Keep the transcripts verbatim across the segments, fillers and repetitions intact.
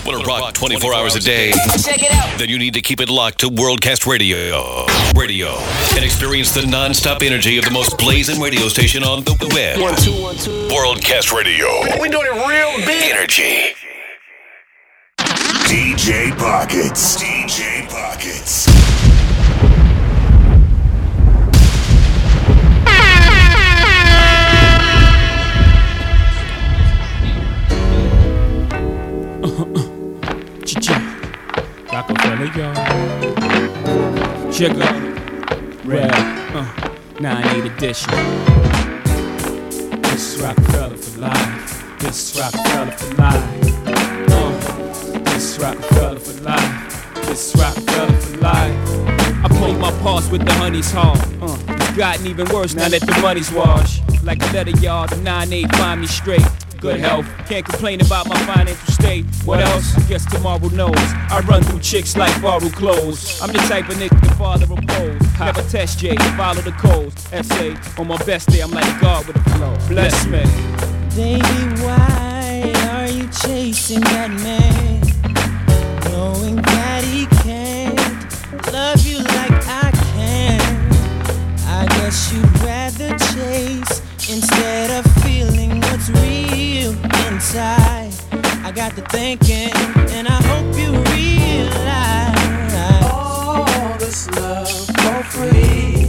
Want to rock twenty-four hours a day? Check it out. Then you need to keep it locked to Worldcast Radio. Radio. And experience the non-stop energy of the most blazing radio station on the web. One, two, one, two. Worldcast Radio. We doing it real big. Energy. D J Pockets. D J Pockets. Rockefeller, y'all. Check out. Red. Uh, nine eight edition. This is Rockefeller for life. This is Rockefeller for life. Uh, this is Rockefeller for life. This is Rockefeller for life. I played my parts with the honey's heart. Uh, it's gotten even worse now that the money's washed. Like a letter, y'all, the nine eight find me straight. Good health, can't complain about my financial state. What else? I guess tomorrow knows. I run through chicks like borrowed clothes. I'm the type of nigga the father oppose. Never test J, follow the codes. S A, on my best day, I'm like God with a flow. Bless me. Baby, why are you chasing that man? Knowing that he can't love you like I can. I guess you'd rather chase instead of feeling what's real inside. I got to thinking, and I hope you realize all this love for free.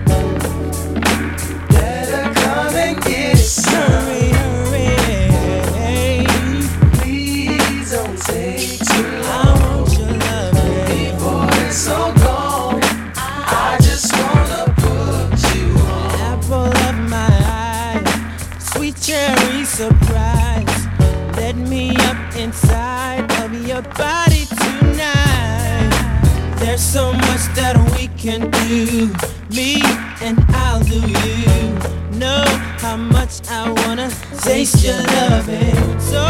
Better come and get some. Hurry, hurry. Please don't take too long. I want your love, baby. Before it's all gone, I just wanna put you on. Apple of my eye, sweet cherry surprise. Let me up inside of your body tonight. There's so much that we can do, me and I'll do you. Know how much I wanna taste your loving. So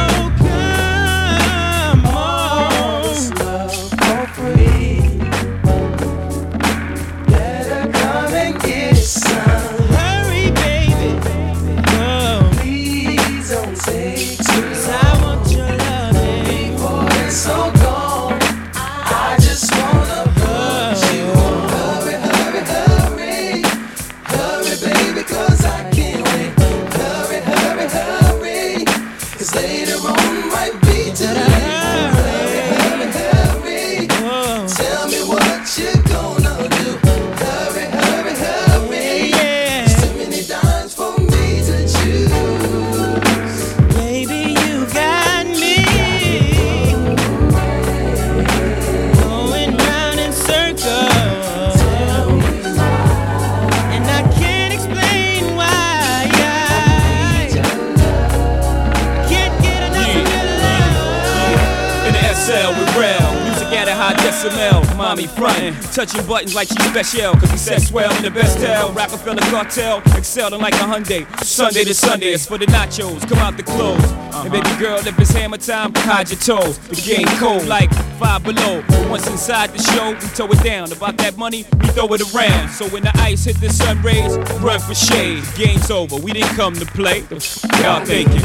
come on, this love for free. Better come and get some. Hurry, baby. Oh, please don't take too long. I want your loving. Before it's all gone, I just wanna put you on. Hurry, hurry, hurry. Hurry, baby, cause I can't wait. Hurry, hurry, hurry. Cause later on might be too late. Hurry, hurry, hurry. Tell me what you're gonna do. Hurry, hurry, hurry. There's too many dimes for me to choose. Baby, you got me going round in circles, and I can't explain why. I can't get enough of your love. In the S L with Rel, music at a high decibel. Mommy frontin', touching buttons like she's special. Cause he said swell in the best tell. Rockefeller cartel, excelling like a Hyundai. Sunday to Sunday, it's for the nachos, come out the clothes. And baby girl, if it's hammer time, hide your toes. The game cold like five below. But once inside the show, we tow it down. About that money, we throw it around. So when the ice hit the sun rays, run for shade. The game's over, we didn't come to play. Y'all thinking.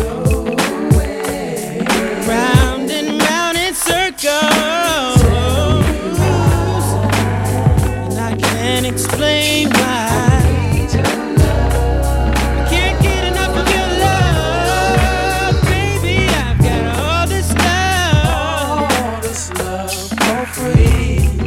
Round and round in circles, and I can't explain why. I can't get enough of your love, baby. I've got all this love, all this love for free.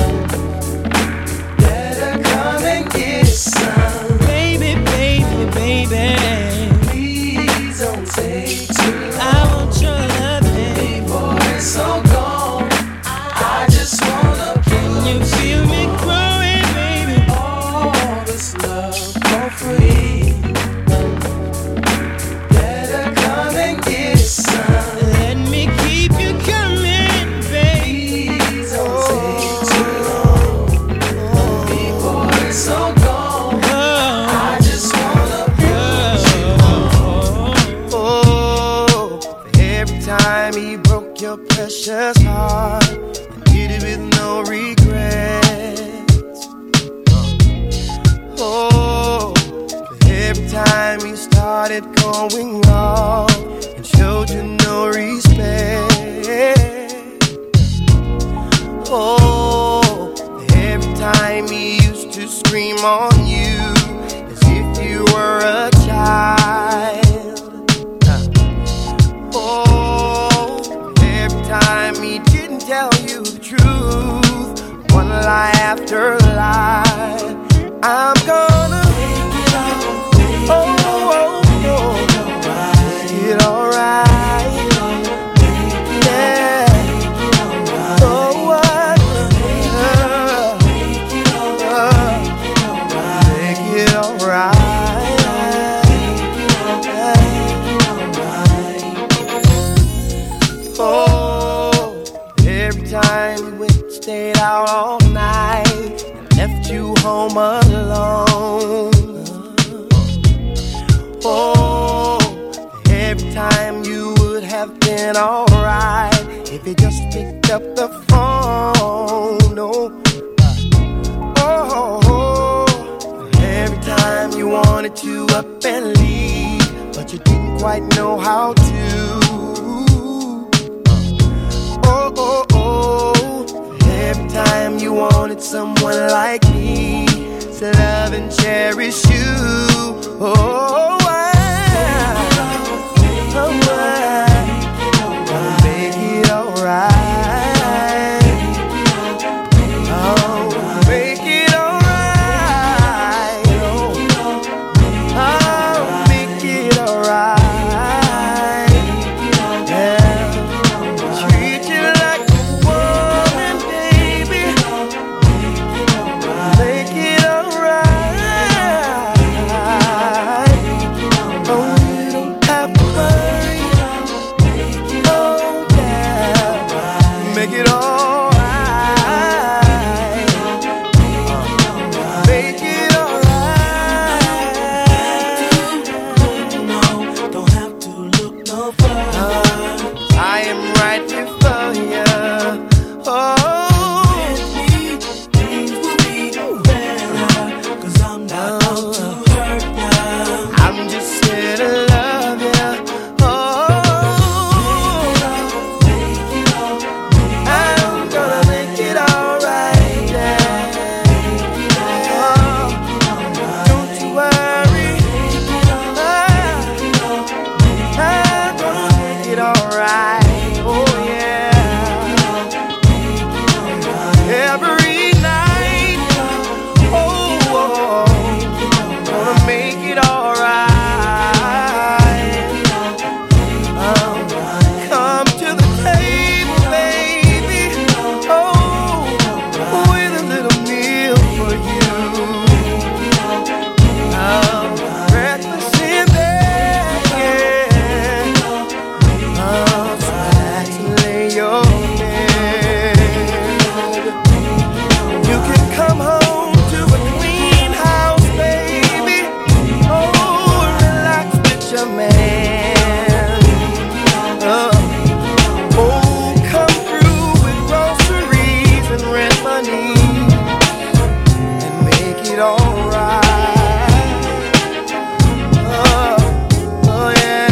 Better come and get some, baby, baby, baby. Please don't take too long. I want your loving before it's all gone. I just wanna put Can you feel me growing, baby? All this love for free. Better come and get some. Let me keep you coming, baby. Please don't take too long. Before it's all gone, I just wanna put you on. Oh, for every time he broke your precious heart and did it with no regrets. Oh, for every time he started going wrong and showed you no respect. out all night and left you home alone. Oh, every time you would have been alright if you just picked up the phone. No. Oh, every time you wanted to up and leave, but you didn't quite know how to. Oh, oh, oh, every time you wanted someone like me to love and cherish you. Oh, I, oh, I, I'll make it alright. Oh, make it alright. Oh, I'll make it alright. Yeah, treat you like a woman, baby. Make it alright. Oh, you don't have to worry. Oh, yeah, make it alright. Make it alright. No, don't have to look no further. I am right here for you. Oh, Things will be better, 'cause I'm not out to hurt ya. I'm just here to love you. Oh, I'm gonna make it alright. Yeah. Oh, don't you worry. Ah, I'm gonna make it alright. Oh, yeah. Every night. Oh, oh, gonna make it alright. Um, come to the table, baby. Oh, with a little meal for you. Um, breakfast in bed, yeah. Um, so relax and lay your head. You can come home to a clean house, baby. Oh, relax with your man. Uh, oh, come through with groceries and rent money and make it alright. Oh, oh yeah.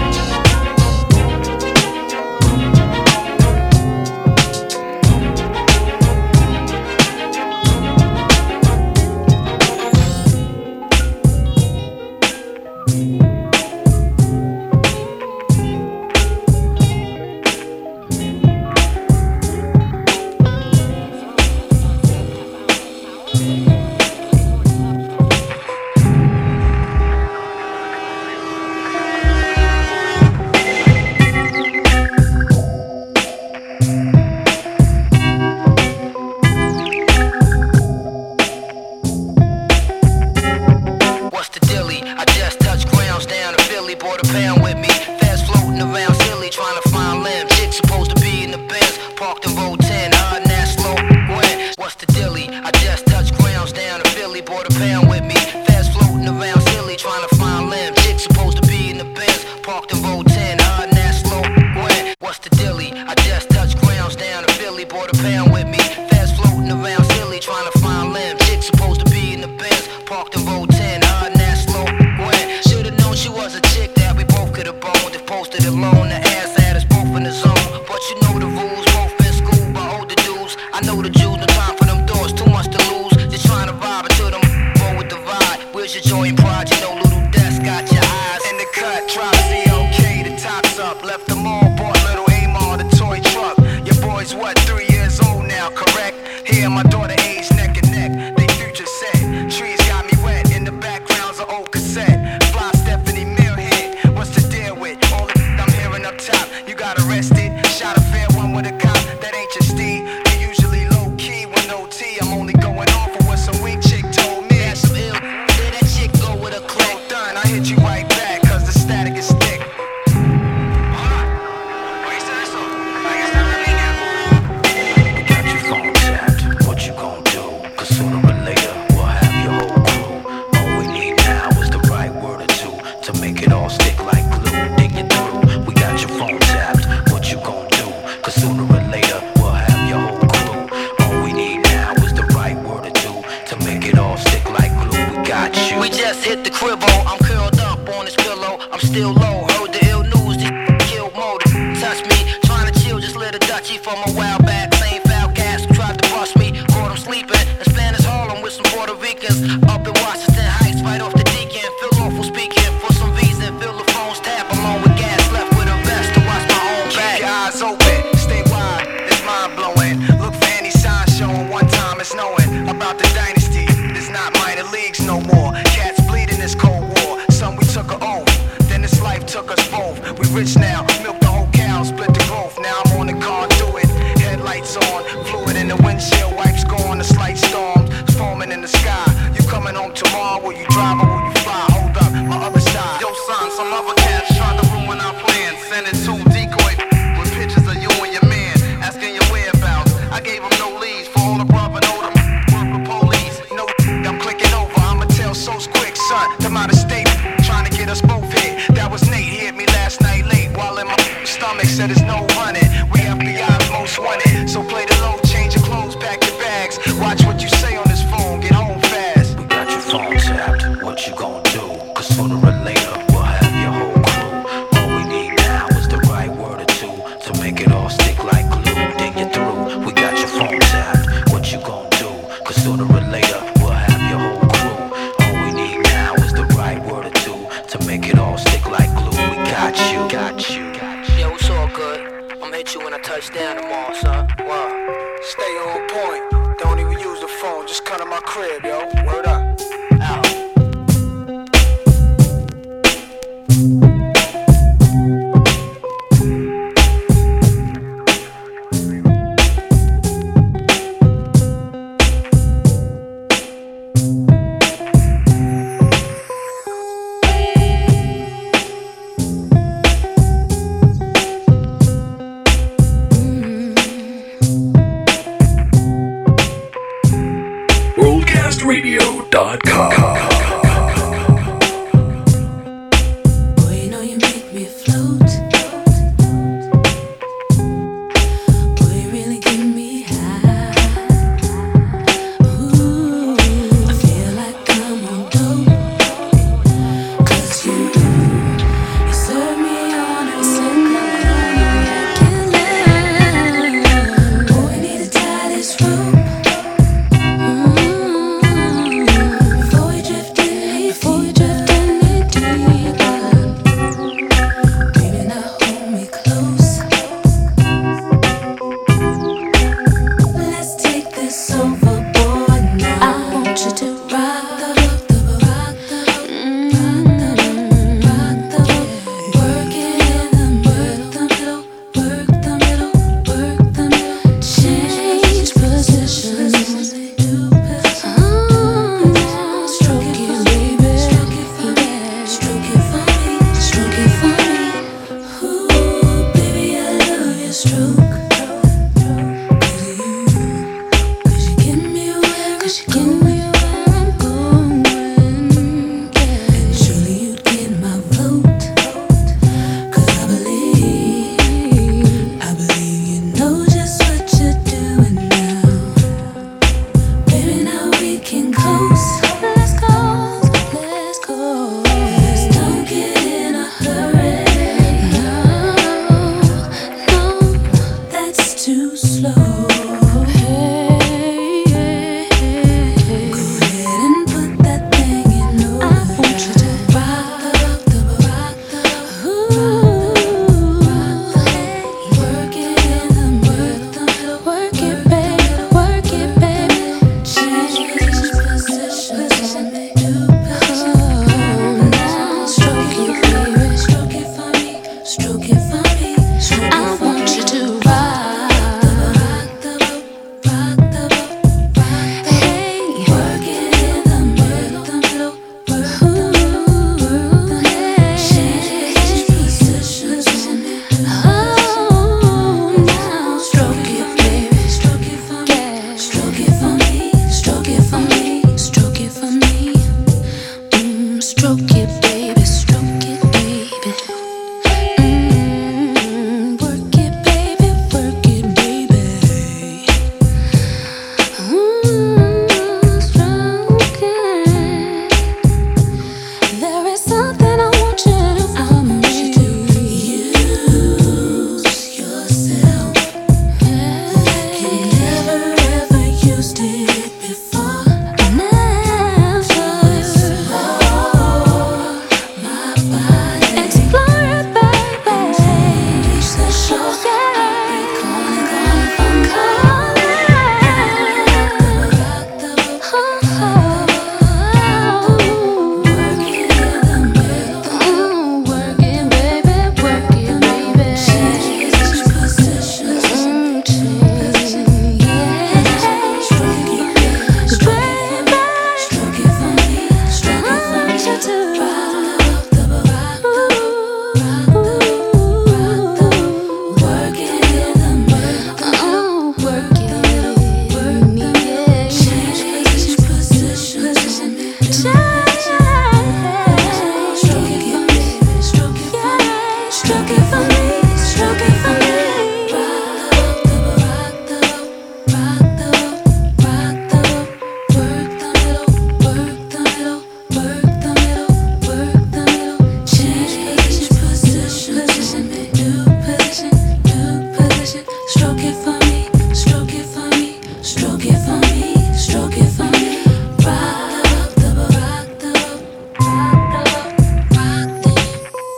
What's the dilly? I just touched grounds down in Philly, bought a pound with me. Fast floating around silly, trying to find limb. Chick supposed to be in the Benz, parked in row ten, hard and that slow. When? What's the dilly? I just touched grounds down in Philly, bought a pound with me. Fast floating around silly, trying to find limb. Chick supposed to be in the Benz, parked in row ten, hard and that slow. When? What's the dilly? I just touched grounds down in Philly, bought a pound with me. Fast floating around silly, trying to find limb. Chick supposed to be in the Benz, parked in row ten, hard and that slow. When? Should've known she was a chick that we both could've boned. If posted alone, the ass had us both in the zone. But you know the rules, both been schooled by older dudes. I know the Jews, no time for them doors, too much to lose. Just trying to vibe until them roll with the vibe. Where's your joy and pride? You know little desk got your eyes in the cut. Try to see okay, the top's up. Left them all, bought little Amar, the toy truck. Your boy's what, three years old now, correct? Here my daughter age neck and neck. They future set. Trees got me wet. In the background's an old cassette. Fly Stephanie Millhead. What's the deal with all the I'm hearing up top? You got arrested. Shot a fair one with a cop. That ain't your steed. You usually low key with no T. I'm only going off of what some weak chick told me. That's some ill. Let that chick go with a click. Done. I hit you right back. Cause the static is thick. Got your phone check. got your phone tapped. What you gon' do? Cause sooner or later we'll have your whole crew. All we need now is the right word or two to make it all stick like glue. We got you. We just hit the cribbo. I'm curled up on this pillow. I'm still low. Heard the ill news. This killed motor. Touch me. Trying to chill. Just lit a Dutchie from a while back. Same foul gas who tried to bust me. Caught him sleeping. In Spanish Harlem with some Puerto Ricans. Up in Washington Heights. Right off the deacon. Feel awful speaking. For some reason. Feel the phones tap. Along with gas. Left with a vest to watch my own back. Keep your eyes open. Stay wide. It's mind blowing. Look for any sign showing. One time it's knowing about the dynasty. It's not minor leagues no more. Cats bleeding this cold war. Some we took a oath. Then this life took us both. We rich now. Milk the whole cow. Split the growth. Now I'm on the car. Do it. Headlights on. Fluid in the windshield. Wipes gone. The slight storms forming in the sky. You coming home tomorrow? Will you drive or will you fly? Hold up. My other side. Yo son, some other cats trying to ruin our plans. Sending two decoy with pictures of you and your man. Asking your whereabouts. I gave him no leads for all the brother know them. Work with police. No, I'm clicking over. I'ma tell so quick, son. Them out of state. Trying to get us both hit. That was Nate. He hit me last night late. While in my stomach said there's no running. We F B I's most wanted. So play the low. Change your clothes. Pack your bags. Watch what you say on this phone. Get home fast. We got your phone tapped. What you gon' do? Cause sooner or later we'll have your whole crew. All we need now is the right word or two to make it all stick like glue. Then you're through. We got your phone tapped. What you gon' do? Cause sooner or later we'll have your whole crew. All we need now is the right word or two to make it all stick like glue. We got you. Got you. Yo, it's all good. I'ma hit you when I touch down tomorrow, son. Wow. Stay on point. Don't even use the phone. Just come to my crib, yo. Word up. Out. worldcast radio dot com. Boy, you know you make me float. Boy, you really give me high. Ooh, I feel like I'm on dope. Cause you, you serve me on a single. Boy, we need to tie this rope. Before we drift Stroke it for me, stroke it for me. Rock the boat, rock the boat, rock the boat, rock the boat. Work the middle, work the middle, work the middle, work the middle. Change position, new position, new position. Stroke it for me, stroke it for me, stroke it for me, stroke it for me. Rock the boat, rock the boat, rock the boat, rock the boat.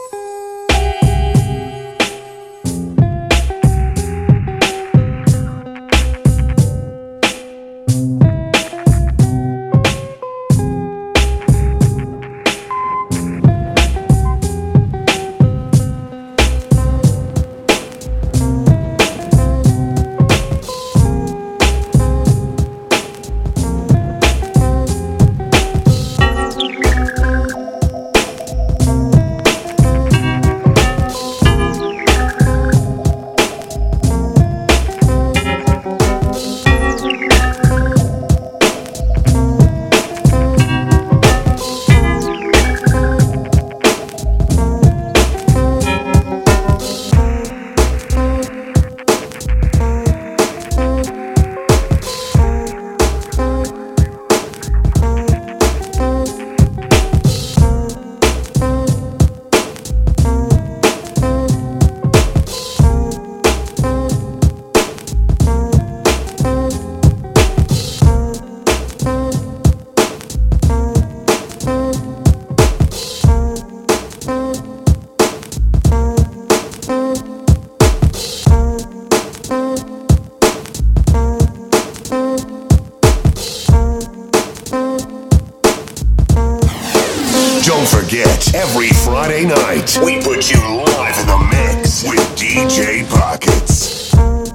Don't forget, every Friday night, we put you live in the mix with D J Pockets.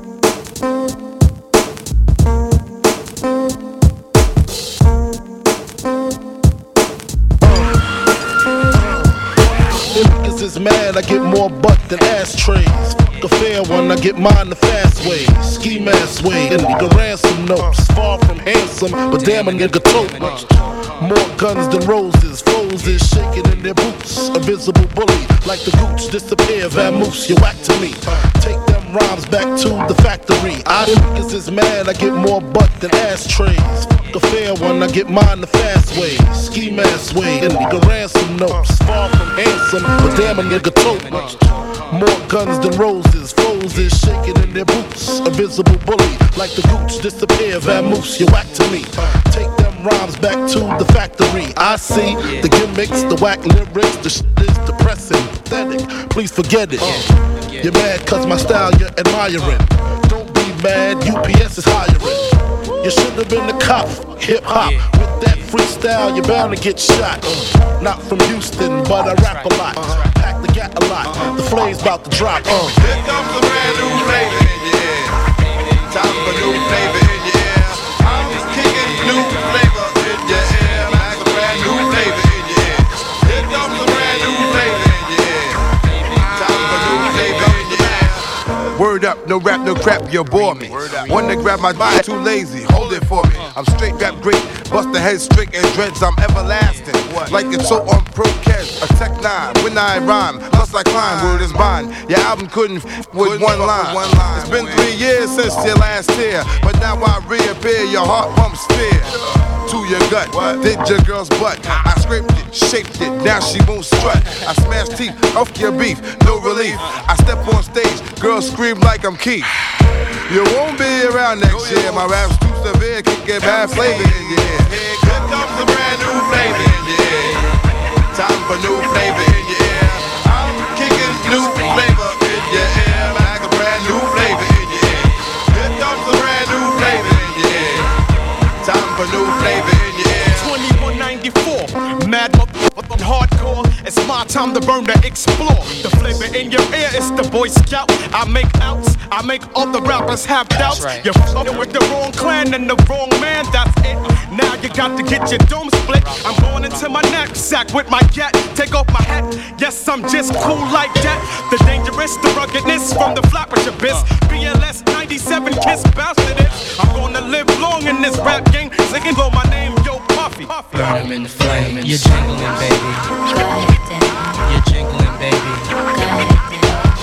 Niggas is mad, I get more butt than ashtrays. Fuck a fair one, I get mine the fast way. Ski mask way, and nigga ransom notes. Far from handsome, but damn a nigga tote much. More guns than roses, foes is shaking in their boots. A visible bully, like the gooch, disappear, vamoose, you whack to me. Take them rhymes back to the factory. I niggas is mad, I get more butt than ashtrays. Fuck a fair one, I get mine the fast way. Ski mask way, and nigga ransom notes. Far from handsome, but damn a nigga tote much. More guns than roses, foes is shaking in their boots. A visible bully, like the gooch, disappear, vamoose, you whack to me. Take them rhymes back to the factory. I see the gimmicks, the whack lyrics, the shit is depressing, pathetic. Please forget it. Uh, you're mad cause my style you're admiring. Don't be mad, U P S is hiring. You should have been the cop, hip hop. With that freestyle, you're bound to get shot. Uh, not from Houston, but I rap a lot. Pack the gat a lot. The flame's about to drop. Uh. Here comes a brand new flavor in your ear. Time for new flavor in your ear. I'm just kicking new flavor in your ear. Like a brand new flavor in your ear. Here comes a brand new flavor in your ear. Time for new flavor in your ear. Word up, no rap, no crap, you bore me. One to grab my body, too lazy, hold it for me. I'm straight rap great, bust the head straight and dreads, I'm everlasting. Like it's so on pro catch, a tech nine, when I rhyme, plus I climb, word is bond. Your album couldn't f with one line. It's been three years since your last tear, but now I reappear, your heart pumps fear. To your gut, did your girl's butt. I scraped it, shaped it, now she won't strut. I smashed teeth, off your beef, no relief. I step on stage, girls scream like I'm Keith. You won't be around next year, my rap's too severe, can get bad flavor in your ear. Here comes a brand new flavor in your ear. Time for new flavor in your ear. I'm kicking new flavor in your ear. Like a brand new flavor in your ear. Here comes a brand new flavor in your ear. Time for new flavor in your ear. twenty-one ninety-four, mad motherfucking hardcore. It's my time to burn, to explore. The flavor in your ear is the Boy Scout. I make outs, I make all the rappers have doubts. Right. You're f***ing with the wrong clan and the wrong man, that's it. Now you got to get your dome split. I'm going into my knapsack with my gat. Take off my hat, yes, I'm just cool like that. The dangerous, the ruggedness from the Flatbush abyss. B L S ninety-seven, Kiss, bounce to this. I'm gonna live long in this rap game. Singing blow my name, yo, Puffy. Burn him in the flame, you're jingling, baby. You're jingling, baby.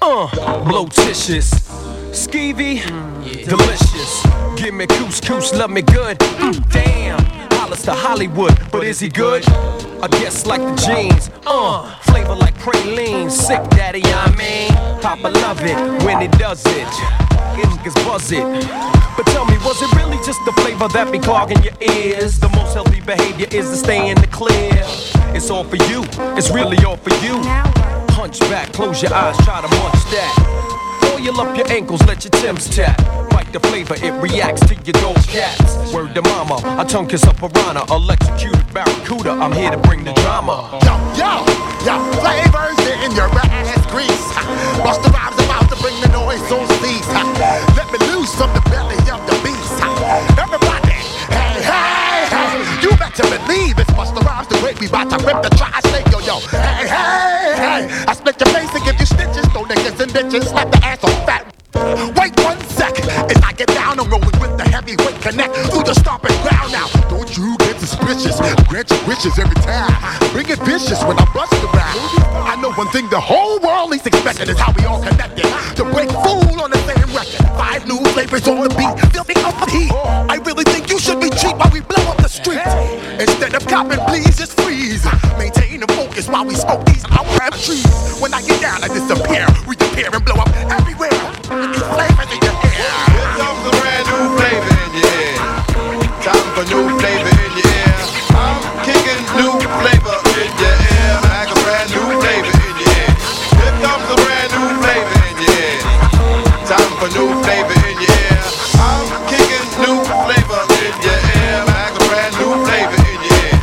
Uh, blotitious, skeevy, yeah. Delicious. Give me couscous, love me good. Mm, damn, Hollis to Hollywood, but is he good? I guess like the jeans, uh, flavor like praline. Sick daddy, I mean, Papa love it when he does it. Niggas buzz it. But tell me, was it really just the flavor that be clogging your ears? The most healthy behavior is to stay in the clear. It's all for you, it's really all for you. Hunch back, close your eyes, try to munch that. Oil up your ankles, let your Timbs tap. Like the flavor, it reacts to your dope cats. Word to mama, I tongue kiss a piranha, electrocuted barracuda. I'm here to bring the drama. Yo, yo, yo, flavors in your ass grease. Bust the rhymes about to bring the noise on cease. Let me loose from the belly of the beast. Everybody, hey, hey, hey. You better believe it's Busta Rhymes the great. We bout to rip the tri-state, yo, yo. Hey, hey, hey. I split your face and give you stitches. Throw niggas and bitches, slap the ass on fat. Wait one second, as I get down, I'm rolling with the heavyweight connect through the stomping ground now. Don't you get suspicious, grant your wishes every time. Bring it vicious when I bust around. I know one thing the whole world is expecting is how we all connected. To break fool on the same record. Five new flavors on the beat, filthy up the heat. I really think you should be cheap while we blow up the street. Instead of copping, please just freeze. Maintain the focus while we smoke these our trees. When I get down, I disappear, reappear and blow up everywhere. These flavors in your air. Here comes a brand new flavor in your ear. Time for new flavor in your ear. I'm kicking new flavor in your ear. Like a brand new flavor in your ear. Here comes a brand new flavor in your ear. Time for new flavor in your ear. I'm kicking new flavor in your ear. Like a brand new flavor in your ear.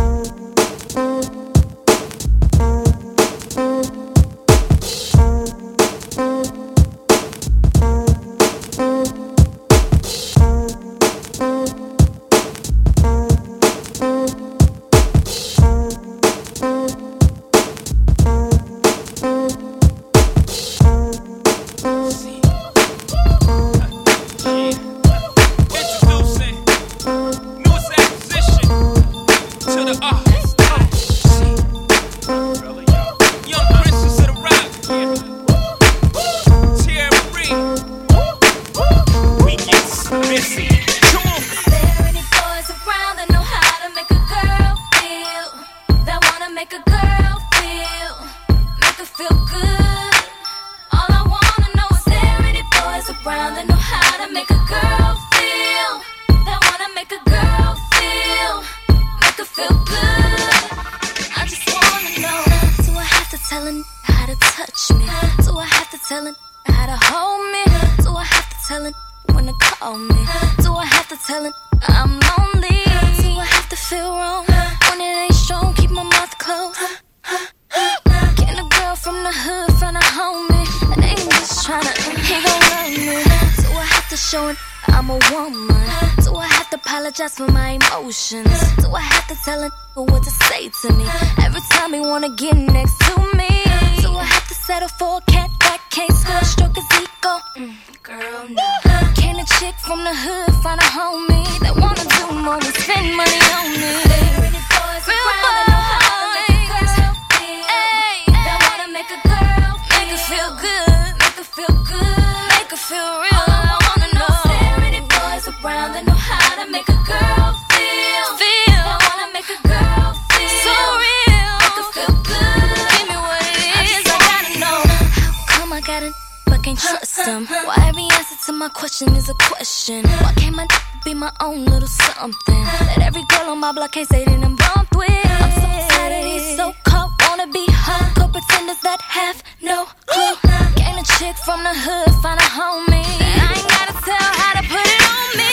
Just for my emotions. Do I have to tell him what to say to me? Every time he wanna get next to me. Do I have to settle for a cat that can't score a stroke as he go? Mm, girl, no. Can a chick from the hood find a homie that wanna do more than spend money on me? Pretty boys around that know how to make a girl feel. That wanna make a girl feel. Make her feel good. Make her feel good. Make her feel real. I wanna know. Pretty boys around that know how to make a girl feel, feel. I wanna make a girl feel so real, make her feel good. Give me what it is, I, I gotta know. How come I gotta, but can't trust him? Why every answer to my question is a question? Why can't my be my own little something that every girl on my block can't say that I'm bumped with? I'm so tired of these so-called wanna be hardcore pretenders that have no clue. Can't a chick from the hood find a homie that I ain't gotta tell how to put it on me?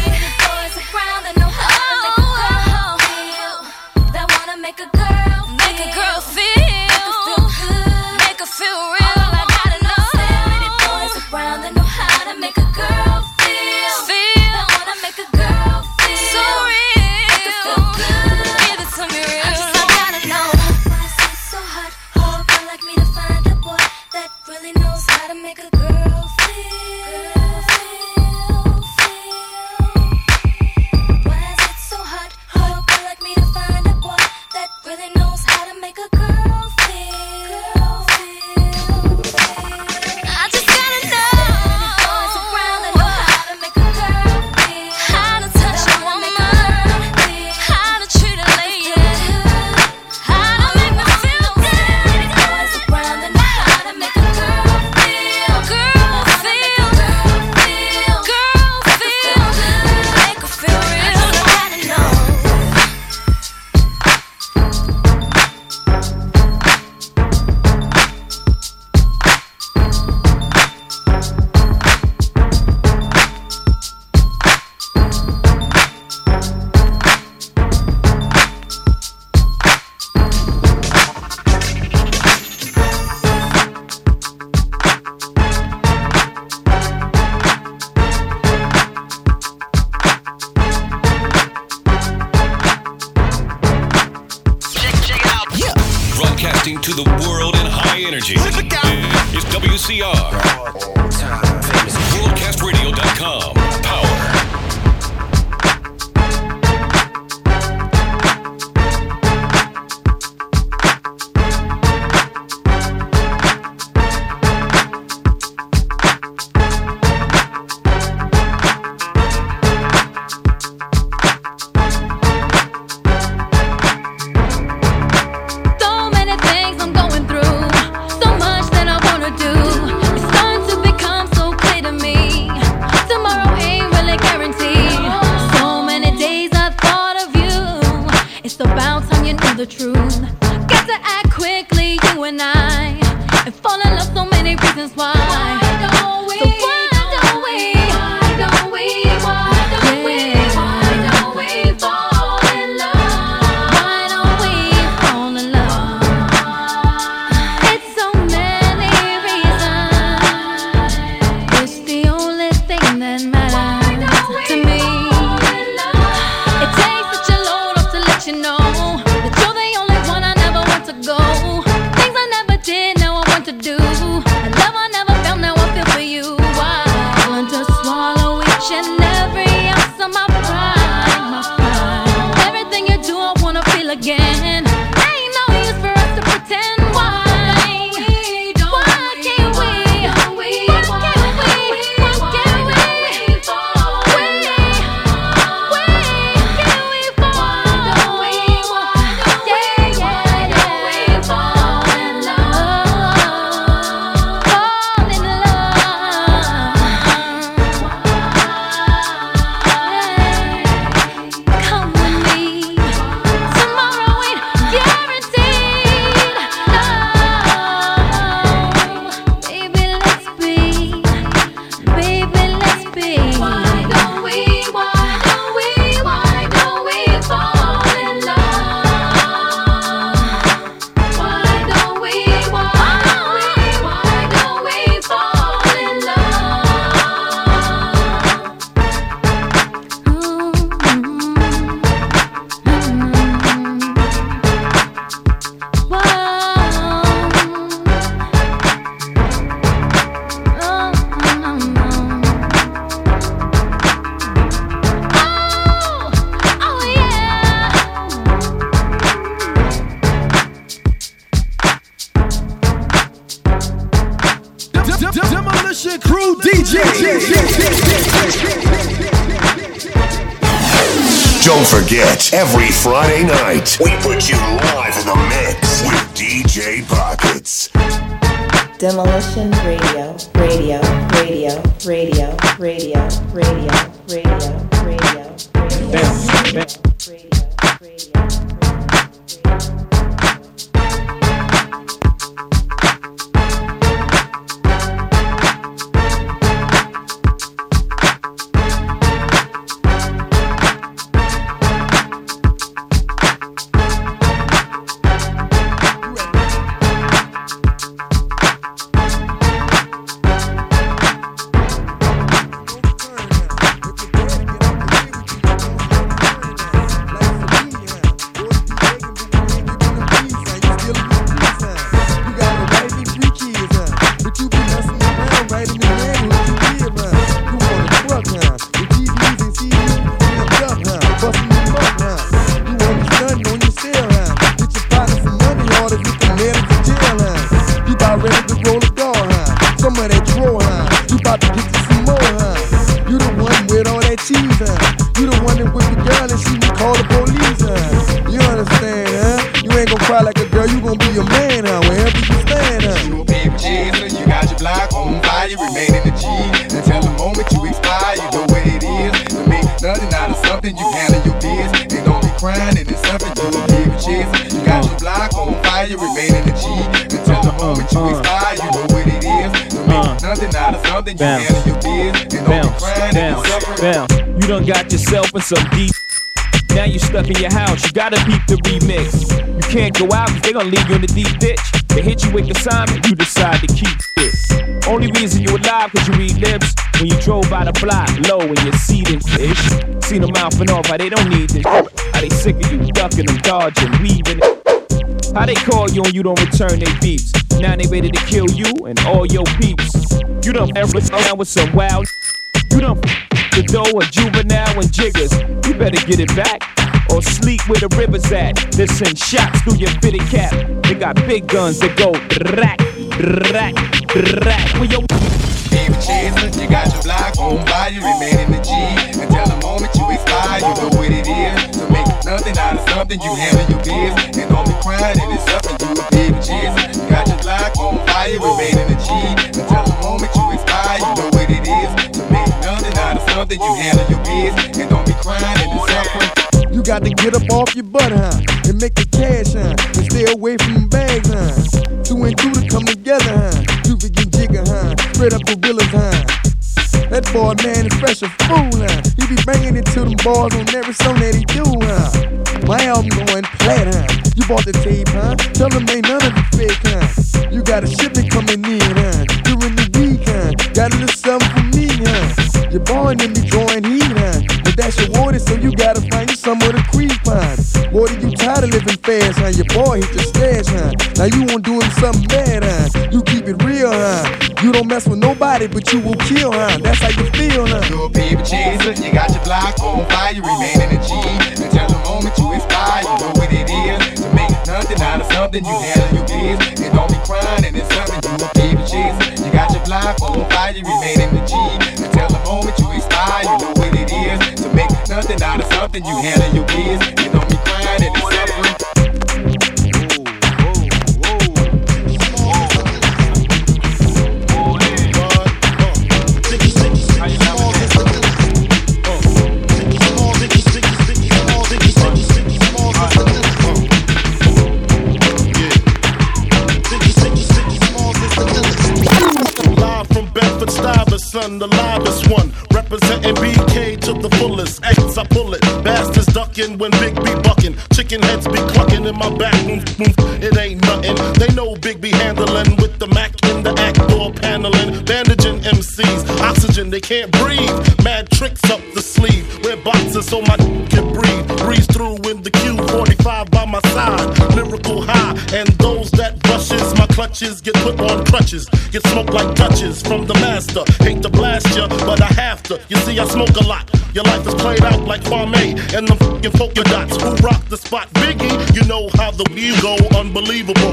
Make a girl feel, make a girl feel, make her feel real. I gotta know. Pretty boys around that know how to make a girl feel, feel. I wanna make a girl feel so real, make her feel good. Give it to me real. I gotta know. Why is it so hard? Oh, a girl like me to find a boy that really knows how to make a girl feel. Really knows how to make a girl feel, girl feel, feel. energy. It's W C R. worldcast radio dot com. Power. The truth. Got to act quickly, you and I, and fall in love. So many reasons why. Why don't we? So why don't we? Why don't we? Why don't we? Why don't we fall in love? Why don't we fall in love? It's so many reasons. It's the only thing that matters to me. It takes such a load off to let you know. Go. Things I never did, now I want to do. A love I never felt, now I feel for you. I want to swallow each and every ounce of my pride, my pride. Everything you do, I wanna feel again. Ain't no use for us to pretend. Why? Why can't we? Why can't we? Why can't we? We, we, can we fall? Yeah, yeah, yeah. Fall in love, fall in love. Come with me. Tomorrow ain't guaranteed. No, baby, let's be, baby, let's be. Why don't we? Why don't we? Why don't we fall in love? Why don't we, why don't we, why don't we fall in Demolition Crew D J. Don't forget, every Friday night, we put you live in the mix with D J Pockets. Demolition Radio, radio, radio, radio, radio, radio, radio, radio, radio, radio. You done got yourself in some deep. Now you stuck in your house, you gotta peep the remix. You can't go out cause they gon' leave you in the deep ditch. They hit you with the assignment, you decide to keep it. Only reason you alive cause you read lips. When you drove by the block, low in your seating fish. Seen them mouthing off, how they don't need this. How they sick of you, ducking them, dodging, weaving it. How they call you and you don't return their beeps? Now they ready to kill you and all your peeps. You done ever around with some wild. You done the dough of Juvenile and Jiggers. You better get it back or sleep where the river's at. They send shots through your fitted cap. They got big guns that go rack, rack, rack. When your baby chaser, you got your block on fire, you remain in the G. Until the moment you expire, you know what it is. To make nothing out of something, you handle your biz. And don't be crying, it is something you a baby chaser. You got your block on fire, you remain in the G. Until the moment you expire, you know what it is. To make nothing out of something, you handle your biz. And don't be crying, it is something. You got to get up off your butt, huh? And make the cash, huh? And stay away from them bags, huh? Two and two to come together, huh? You begin jigger, huh? Spread up the villas, huh? That boy, man, is fresh a fool, huh? He be banging it to them boys on every song that he do, huh? My album going flat, huh? You bought the tape, huh? Tell them ain't none of it fake, huh? You got a shipment coming in, huh? During the week, huh? Got a little something for me, huh? Your boy and me drawing heat, huh? But that's your water, so you gotta find you some of the creep, huh? Boy, you tired of living fast, huh? Your boy hit your stash, huh? Now you want doing something bad, huh? You keep it real, huh? You don't mess with nobody, but you will kill, huh? That's how you feel, huh? You're a baby chaser, you got your block on fire, you remain in the G. Until the moment you expire, you know what it is. To make nothing out of something, you handle your biz. And don't be crying, and it's something, you a baby chaser. You got your block on fire, you remain in the G. Until the moment you expire, you know what it is. To make nothing out of something, you handle your biz. And don't be crying, and it's something. Son, the livest one, representing B K to the fullest. X, I pull it, bastards ducking when Big B bucking. Chicken heads be clucking in my back, oof, oof, it ain't nothing. They know Big B handling with the Mac in the act door paneling. Bandaging M Cs, oxygen, they can't breathe. Mad tricks up the sleeve, wear boxes so my can breathe. Breeze through in the Q forty-five by my side, lyrical high. And those that rushes my clutches get put on crutches. Get smoked like Dutches from the master. Hate to blast ya, but I have to. You see, I smoke a lot. Your life is played out like Kwame and the fucking polka dots. Who rock the spot? Biggie, you know how the view go. Unbelievable.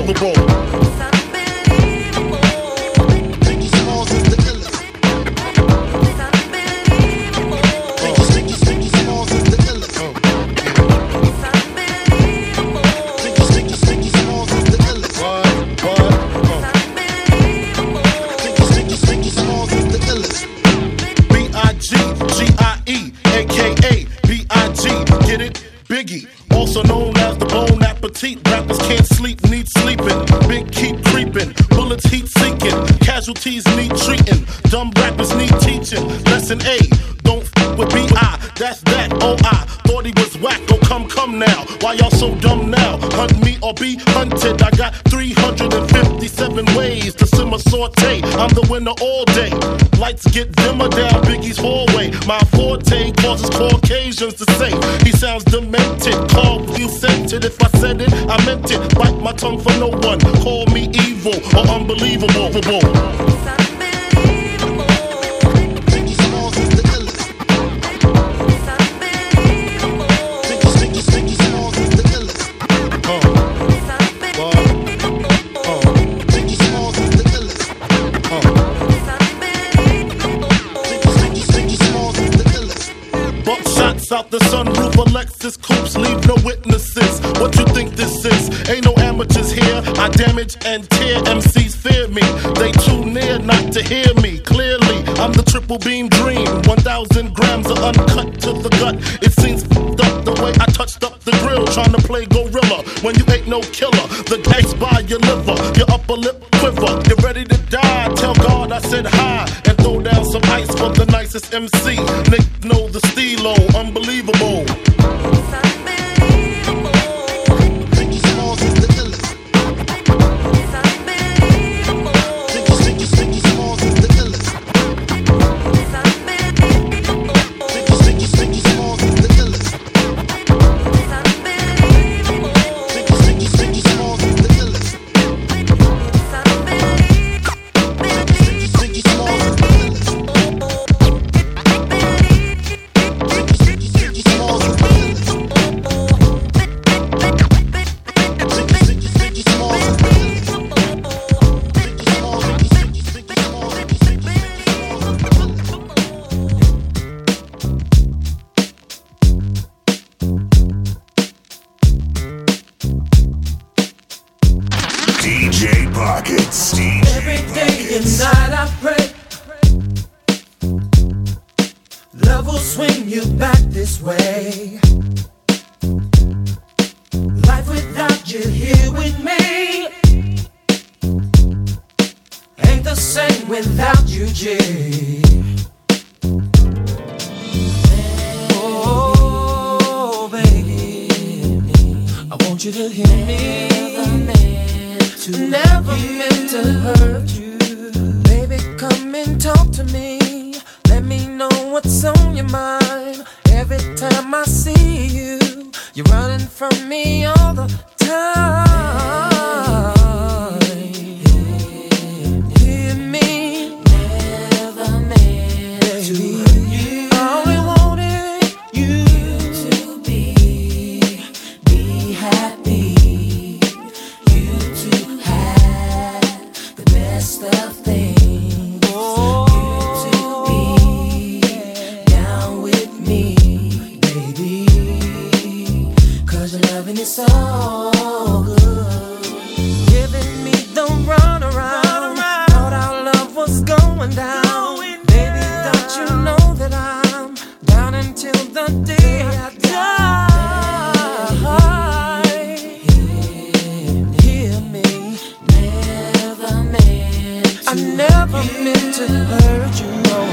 Biggie, also known as the Bon Appetit. Rappers can't sleep, need sleeping. Big keep creeping, bullets heat seeking. Casualties need treating. Dumb rappers need teaching. Lesson A, don't f with B I. That's that, oh I thought he was whack. Oh come, come now. Why y'all so dumb now? Hunt me or be hunted. I got three hundred fifty-seven ways to simmer saute. I'm the winner all day. Lights get dimmer down Biggie's hallway. My forte causes Caucasians to say he sounds demented. Call you sent it. If I said it, I meant it. Bite my tongue for no one. Call me evil or unbelievable. Out the sunroof, Alexis coupes leave no witnesses. What you think this is? Ain't no amateurs here. I damage and tear. M Cs fear me. They too near not to hear me. Clearly, I'm the triple beam dream. One thousand grams of uncut to the gut. It seems f***ed up the way I touched up the grill, trying to play gorilla when you ain't no killer. The gas by your liver, your upper lip quiver. You're ready to die. Tell God I said hi and throw down some ice for the nicest M C. Nick know the stilo, unbelievable. day and night I pray love will swing you back this way. Life without you here with me ain't the same without you, G. Oh, baby, I want you to hear me. Never meant to hurt you. Baby, come and talk to me. Let me know what's on your mind. Every time I see you, you're running from me all the time. Hear me. Never meant to hurt you. I only wanted you to be, be happy. You to have the best of things. It's so good, giving me the run around. Thought our love was going down. Baby, don't you know that I'm down until the day I die? Hear me, never meant. I never meant to hurt you no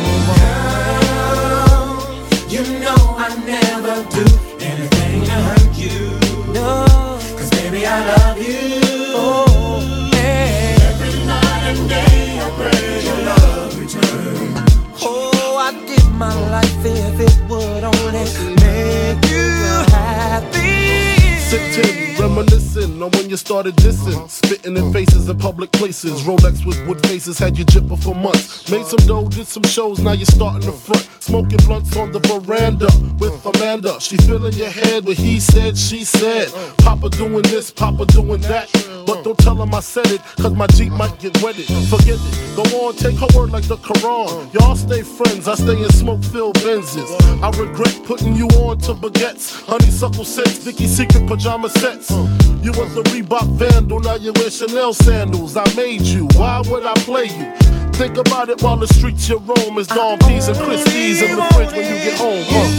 more. Girl, you know I never do anything to hurt you. Cause baby I love you. Oh, yeah. Every night and day I pray your love return. Oh, I'd give my life if it would only make you happy. Sitting, reminiscing on when you started dissing, spitting in faces in public places. Rolex with wood faces had you jipping for months. Made some dough, did some shows, now you're starting the front. Smoking blunts on the veranda with Amanda. She filling your head with he said, she said. Papa doing this, Papa doing that. But don't tell him I said it, cause my Jeep might get wetted. Forget it, go on, take her word like the Quran. Y'all stay friends, I stay in smoke-filled Benzes. I regret putting you on to baguettes, honeysuckle scents, Vicky's Secret pajama sets. You was a Reebok vandal, now you wear Chanel sandals. I made you, why would I play you? Think about it while the streets you roam is Dawn P's and Christie's in the fridge when you get home. Huh?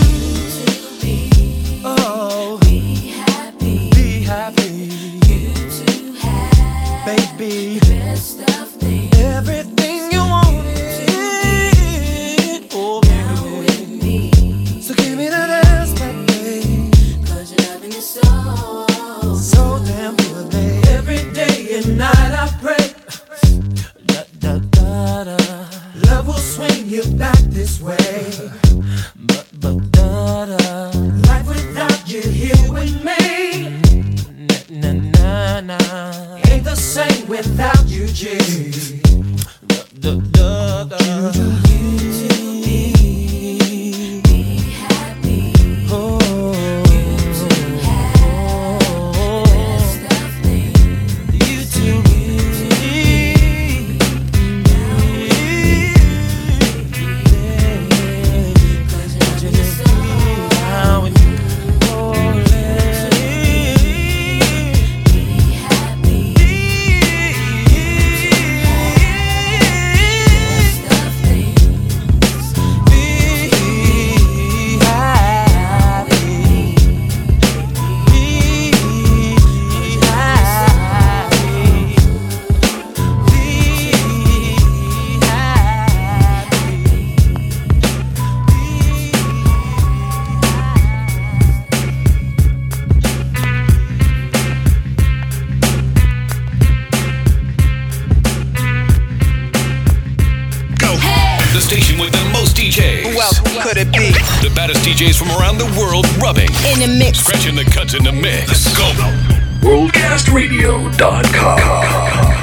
Oh, be happy, be happy. You to have, baby, best of things. Everything you wanted. Oh, baby, so give me that ass back, baby. Cause you're loving it so, so damn good, baby. Every day and night I pray. Da, da, da, da. Love will swing you back this way. But, but, da, da. Life without you here with me. Na, na, na, na. Ain't the same without you, G. Da, da, da, da. You to be, be happy. Oh, you to have best of things. You to be. Could it be? The baddest D Js from around the world rubbing in the mix, scratching the cuts in the mix. Let's go. world cast radio dot com.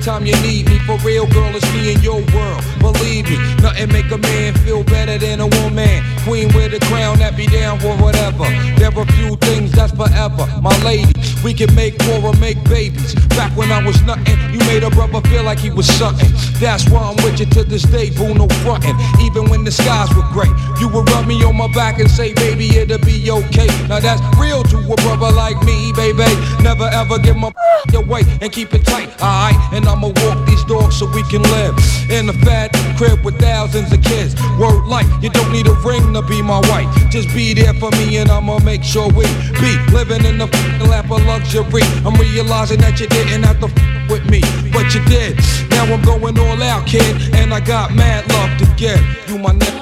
time you need me. For real, girl, it's me in your world. Believe me, nothing make a man feel better than a woman. Queen with a crown that be down for whatever. There are few things that's forever. My lady, we can make war or make babies. Back when I was nothing, you made a brother feel like he was something. That's why I'm with you to this day, boo, no frontin'. Even when the skies were gray, you would rub me on my back and say, baby, it'll be okay. Now that's real to a brother like me, baby. Never ever give my away and keep it tight, alright? And I'ma walk these dogs so we can live in a fat crib with thousands of kids. Word life, you don't need a ring to be my wife. Just be there for me and I'ma make sure we be living in the f***ing lap of luxury. I'm realizing that you didn't have to f*** with me, but you did. Now I'm going all out, kid, and I got mad love to give. You my nigga.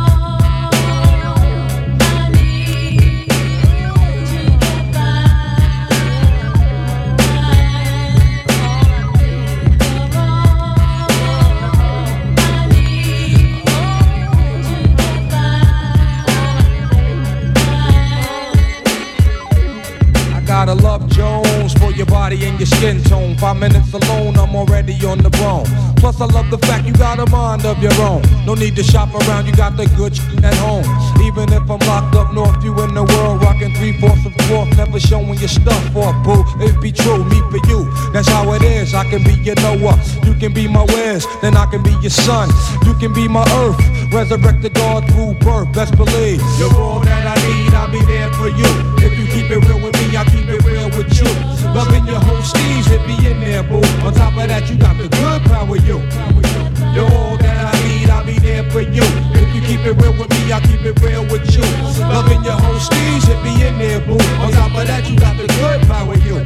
Gotta love Jones for your body and your skin tone. Five minutes alone, I'm already on the bone. Plus I love the fact you got a mind of your own. No need to shop around, you got the good shit at home. Even if I'm locked up north, you in the world rocking three-fourths of fourth, never showing your stuff off, boo. It be true, me for you, that's how it is. I can be your Noah, you can be my Wes, then I can be your son. You can be my earth, resurrect the God through birth, best believe. You're all that I need, I'll be there for you. If you keep it real with me, I'll keep it real with you. Loving your whole steez, it be in there, boo. On top of that, you got the good power, you. You're all that I need, I'll be there for you. If you keep it real with me, I'll keep it real with you. Loving your whole steez, it be in there, boo. On top of that, you got the good power, you.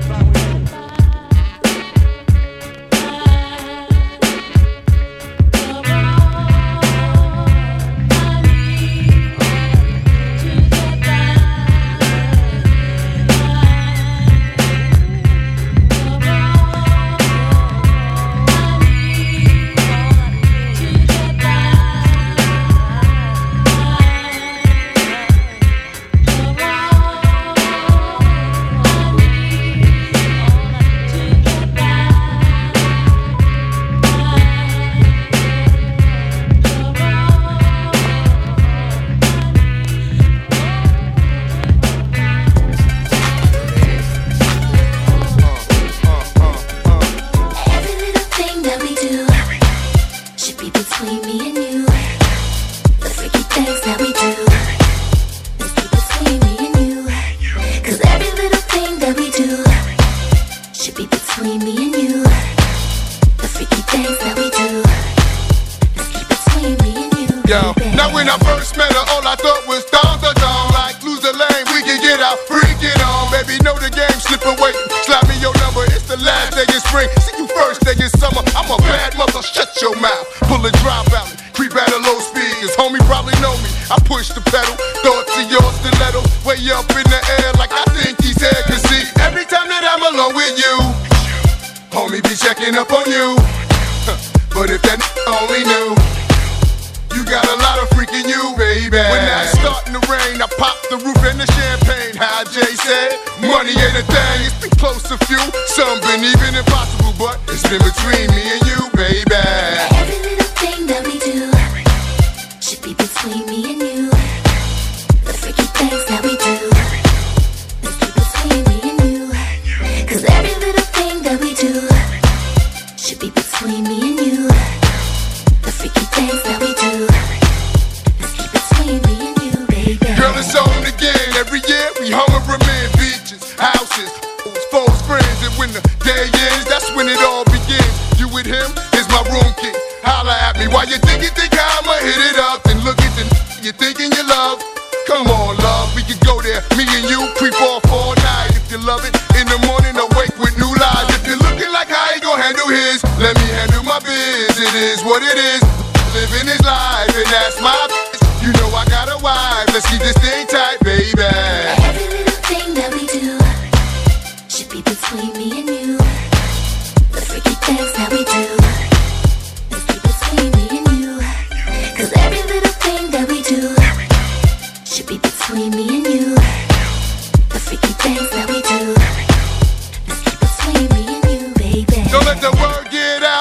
Don't let the word get out.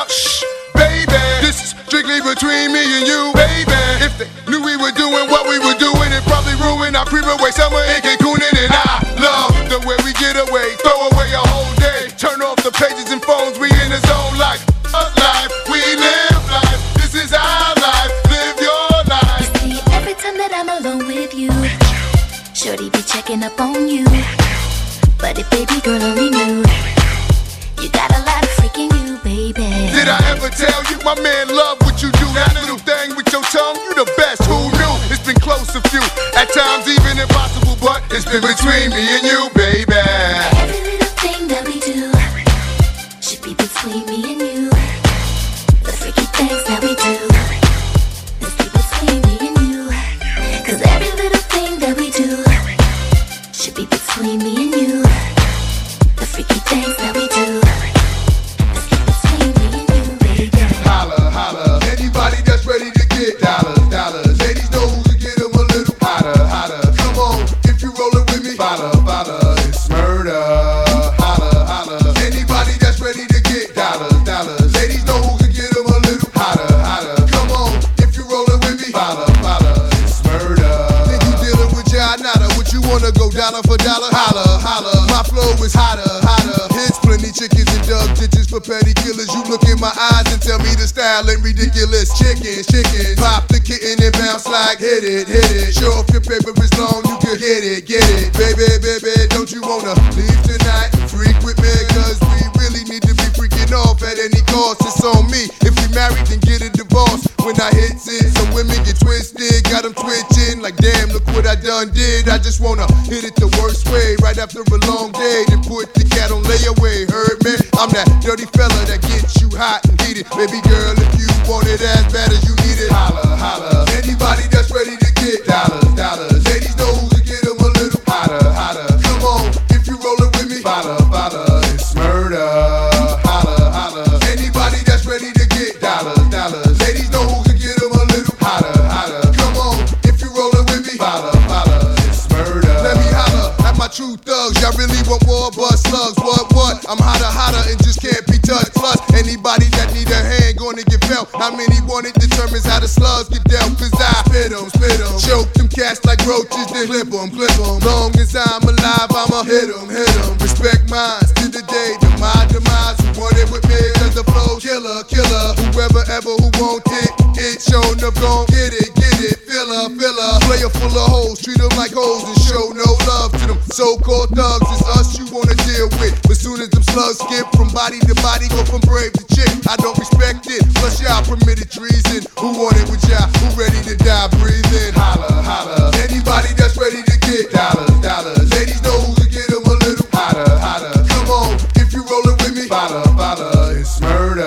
strictly between me and you, baby. If they knew we were doing what we were doing, it probably ruined our pre-away summer in Cancun. And I love the way we get away, throw away a whole day, turn off the pages and phones, we in the zone like a life, we live life, this is our life, live your life. You see, every time that I'm alone with you, shorty be checking up on you, but if baby girl only knew, you got a lot of freaking you, baby. Did I ever tell you my man love what you do? That little thing with your tongue, you the best, who knew? It's been close a few, at times even impossible, but it's been between me and you, baby. Every little thing that we do should be between me and you. The freaky things that we do must be between me and you. Cause every little thing that we do should be between me and you. The freaky things that we do must be between me and you, baby. Holla, holla, anybody that's ready to get dollars, dollars. Ladies know who to get them a little hotter, hotter. Come on, if you rollin' with me, follow, follow, it's murder. Holla, holla, anybody that's ready to get dollars, dollars. Ladies know who can get them a little hotter, hotter. Come on, if you rollin' with me, follow, follow, it's murder. Think you dealin' with John Nada, what you wanna go dollar for dollar? Holla, holla, my flow is hotter, hotter. Hits plenty chickens and dug ditches for petty killers. You look in my eyes and tell me the style ain't ridiculous. Chickens, chickens, pop the kitten and bounce like hit it, hit it. Show if your paper is long, you can get it, get it. Baby, baby, don't you wanna leave tonight? Freak with me, cause we really need to be freaking off at any cost. It's on me. If we married, then get a divorce. When I hit it, some women get twisted, got them twitching like damn, look what I done did. I just wanna hit it the worst way, right after a long day, then put the cat on layaway. Heard me? I'm that dirty fella that gets you hot and heated. Baby girl, if you want it as bad as you need it, holla, holla. Anybody that's ready to get dollars, dollars. Ladies know who to get them a little hotter, hotter. Come on, if you rollin' with me, follow, follow, it's murder. Holla, holla. Anybody that's ready to get dollars, dollars. Ladies know who can get them a little hotter, hotter. Come on, if you rollin' with me, follow, follow, it's murder. Let me holla at my true thugs. Y'all really want war, bust slugs? What, what? I'm hotter, hotter and just can't be touched. Plus, anybody that need a hand gonna get felt. How many want it determines how the slugs get dealt. Cause I spit them, spit them. Choke them cats like roaches, then clip them, clip them. Long as I'm alive, I'ma hit them, hit them. Respect mines to the day, to my demise. Who want it with me? Cause the flow killer, killer. Whoever ever who want it, it showing up, gon' get it, get it. Filler, filler. Player full of hoes, treat them like hoes and show no love to them so-called thugs. It's us you wanna deal with. But soon as them slugs skip from body to body, go from brave to chick, I don't respect it. Plus y'all permitted treason. Who want it with y'all? Who ready to die? Breathe in. Holla, holla. Anybody that's ready to get dollars, dollars. Ladies know who to get them a little hotter, hotter. Come on, if you rollin' with me, follow, follow, it's murder.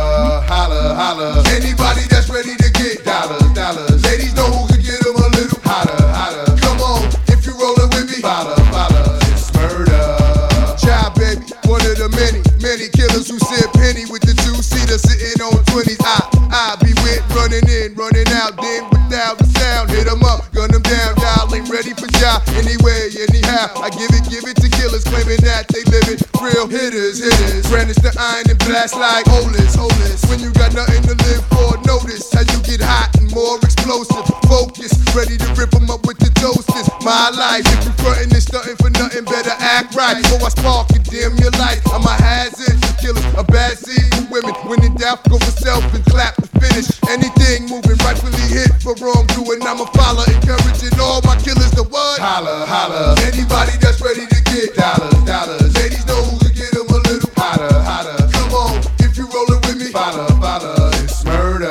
Holla, holla. Anybody that's ready to get dollars, dollars. Ladies know who can get them a little hotter, hotter. Come on, if you rollin' with me, follow, follow, it's murder. Child baby, one of the many, many killers who sip penny with the two-seater sitting on twenties. I, I be with running in, running out, then without the sound, hit them up, gun them down, y'all ain't ready for y'all. Anyway, anyhow, I give it, give it to killers claiming that they live it. Real hitters, hitters, brandish the iron and blast like holers, holers. When you got nothing to live for, notice how you get hot and more explosive. Focus, ready to rip them up with the toasters. My life, if you frontin' and stuntin' for nothing, better act right. Or I spark and dim your life. I'm a hazard for killers, a bad seed for women. When in doubt, go for self and clap to finish. Anything moving, rightfully hit for wrongdoing. I'm a follower, encouraging all my killers to what? Holla, holla. Anybody that's ready to get dollars, dollars. Ladies know who to get them a little hotter, hotter. Come on, if you rollin' with me, follow, follow, it's murder.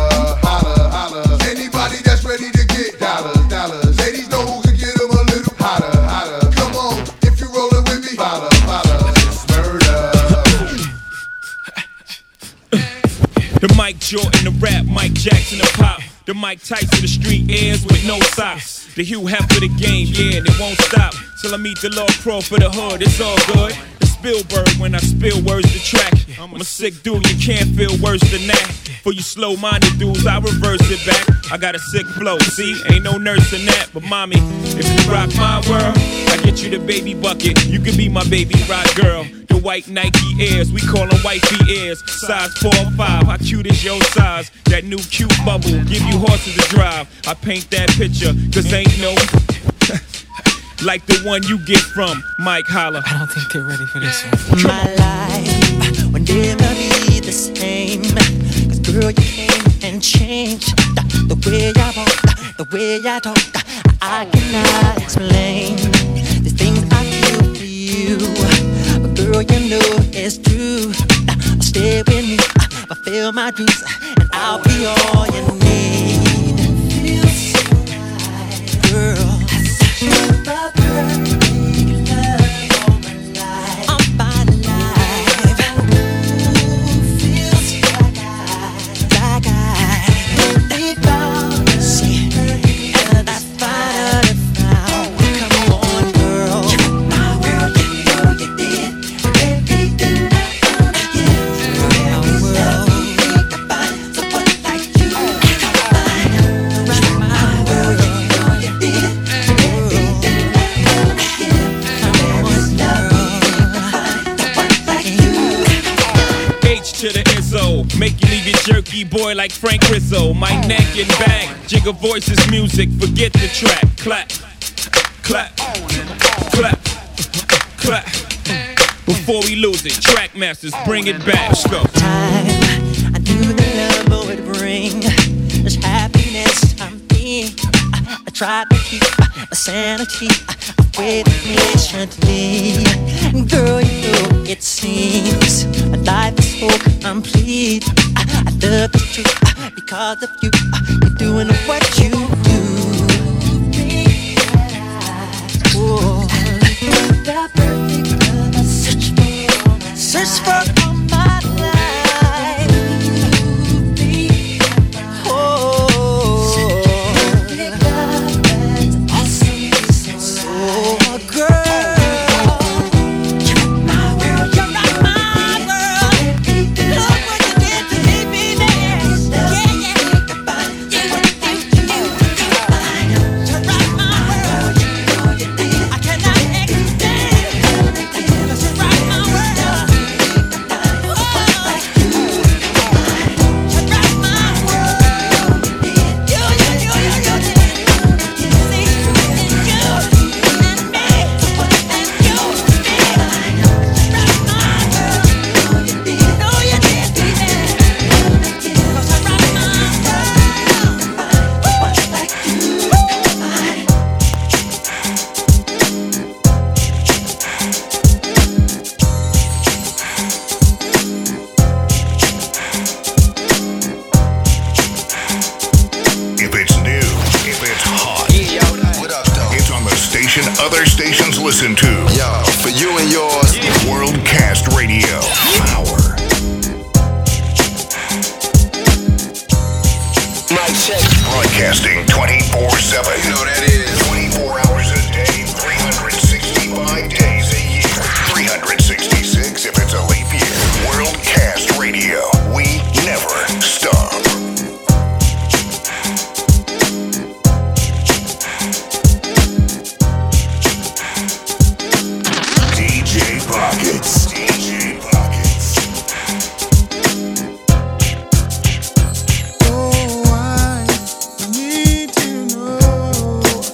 Holla, holla. Anybody that's ready to get dollars, dollars. Ladies know who can get them a little hotter, hotter. Come on, if you rollin' with me, follow, follow, it's murder. The Mike Jordan, the rap, Mike Jackson, the pop. The Mike Tyson, the street airs with no socks. The Hugh Hefner, the game, yeah, and it won't stop till I meet the Lord Pro for the hood. It's all good. The Spielberg when I spill words to track. I'm a sick dude, you can't feel worse than that. For you slow-minded dudes, I reverse it back. I got a sick flow, see, ain't no nurse in that. But mommy, if you rock my world, I get you the baby bucket. You can be my baby rock girl. The white Nike Airs, we call them wifey ears. Size four or five, how cute is your size? That new cute bubble, give you horses to drive. I paint that picture, cause ain't no like the one you get from Mike Holler. I don't think they're ready for this one. My life will never be the same, cause girl, you came and changed the way I walk, the way I talk. I cannot explain the things I feel for you, but girl, you know it's true. Stay with me, fulfill my dreams, and I'll be all you need. Feels so right, girl. You're the perfect love of my life. Of my life. Ooh, feels like I, like I they found see, and I finally found. Come on, girl. My world, you know you did everything I wanna give. My world, think about someone like you. My world, you know you did. To the Izzo, make you leave your jerky boy like Frank Rizzo. My neck and back, jiggle voices, music, forget the track. Clap, clap, clap, clap. Before we lose it, track masters, bring it back. Let's go. Time, I knew the love would bring this happiness to me. I, I tried to keep my sanity away patiently. Girl, you know it seems my life is so complete. I, I love the truth because of you. You're doing what you do. Oh, the perfect love I search for, search for all my life. Oh, perfect love that's awesome. So, girl. Other stations listen to. Yo, for you and yours, Worldcast Radio. Power. Mic check. Broadcasting twenty-four seven. You know that is. twenty-four hours a day, three hundred sixty-five days a year. three hundred sixty-six if it's a leap year. Worldcast Radio. We never stop. Pockets. D J Pockets. Oh, I need to know.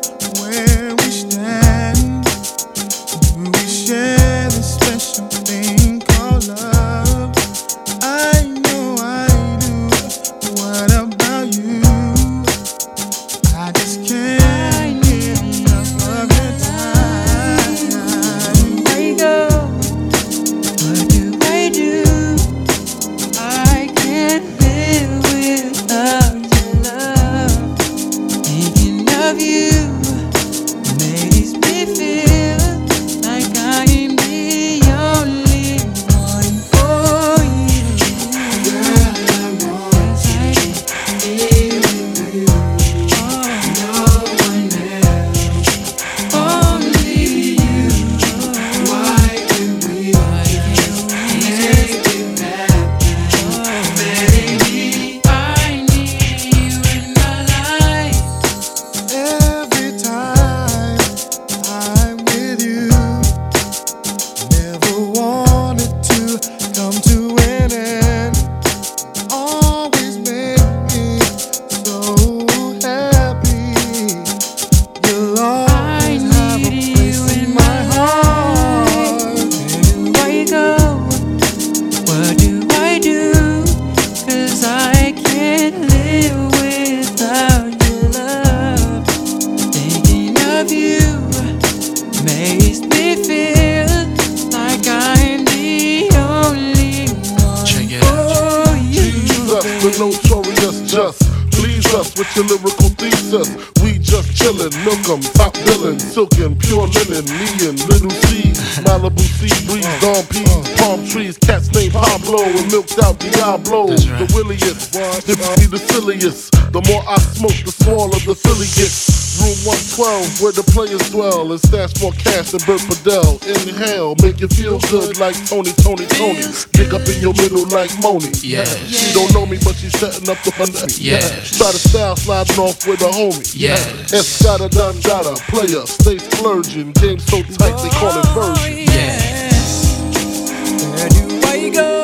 your lyrical thesis. We just chillin', milk 'em, top billin', silkin', pure linen, me and Little C, Malibu sea breeze, dawn peas, palm trees, cats named Pablo, and milked out Diablo, the williest, the the silliest. The more I smoke, the smaller the Philly gets. Room one twelve, where the players dwell, and stash more cash than Bert Fidel. Inhale, make you feel good like Tony, Tony, Tony. Dig up in your middle like Moni. Yeah. She don't know me, but she's setting up the fun. Yeah. Try to style sliding off with a homie. Yeah. Escada, done, dada, player, stay splurging. Game so tight, they call it version. Yeah. Where do I go?